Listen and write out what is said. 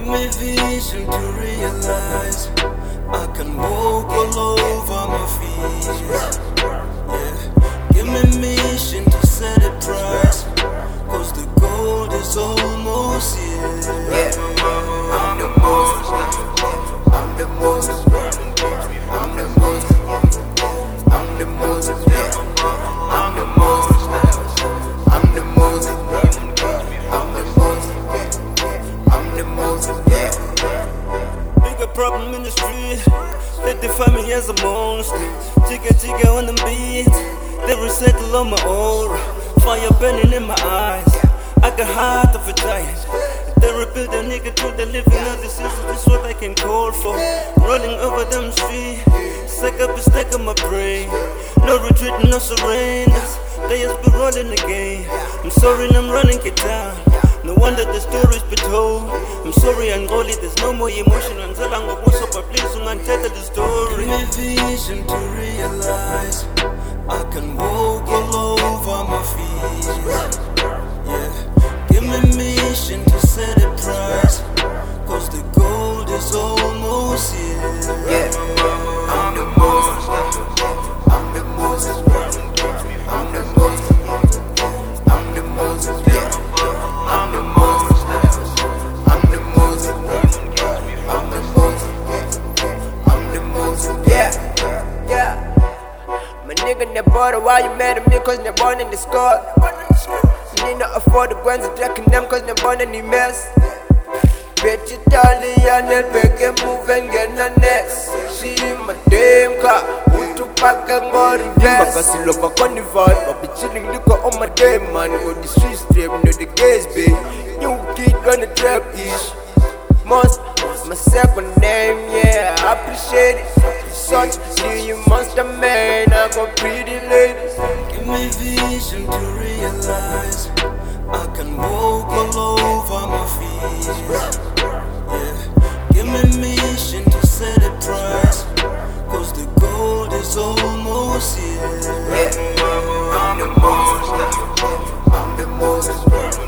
Give me vision to realize I can walk all over my feet. Yeah. Give me mission to set a price, cause the gold is almost here. Yeah. I'm the most. I'm the most. I'm the most. I'm the most. Yeah. I'm the most. I'm the most. I'm the most. I'm the most. Yeah. Bigger problem in the street. They define me as a monster. Jigga on the beat. They recycle on my aura. Fire burning in my eyes. I got heart of a giant. They rebuild a nigga to the living of the season. This is what I can call for. Rolling over them streets. Stack up a stack of my brain. No retreat, no surrender. They just be rolling again. I'm sorry, I'm running it down. No wonder the stories be told. I'm sorry, Angoli, there's no more emotion. Until I'm going to but please don't tell the story. Give me vision to realize I can walk all over my feet. Yeah. Give me mission to set a price, cause the gold is almost here. Yeah. I'm the most. I'm the most. I'm the most. I'm the most. Yeah. I'm the most. I'm the most. I'm the most. I'm the most. Yeah. Yeah. My nigga in the border, why you mad at me? Cause they're born in the score. You need not afford the guns and tracking them cause they're born in the mess. Bet Italian and beg and move and get the next. See my damn car, put to pack and go to gas. Makasi love a carnival, but be chilling liquor on my damn man. On the street strip, know the gays be. New kid gonna trap ish. Most, my second name, yeah, I appreciate it. Such, see you monster man, I got pretty ladies. Give me vision to realize I can walk all over my feet. Yeah. Give me mission to set a price, cause the gold is almost here. Yeah. I'm the most. I'm the most.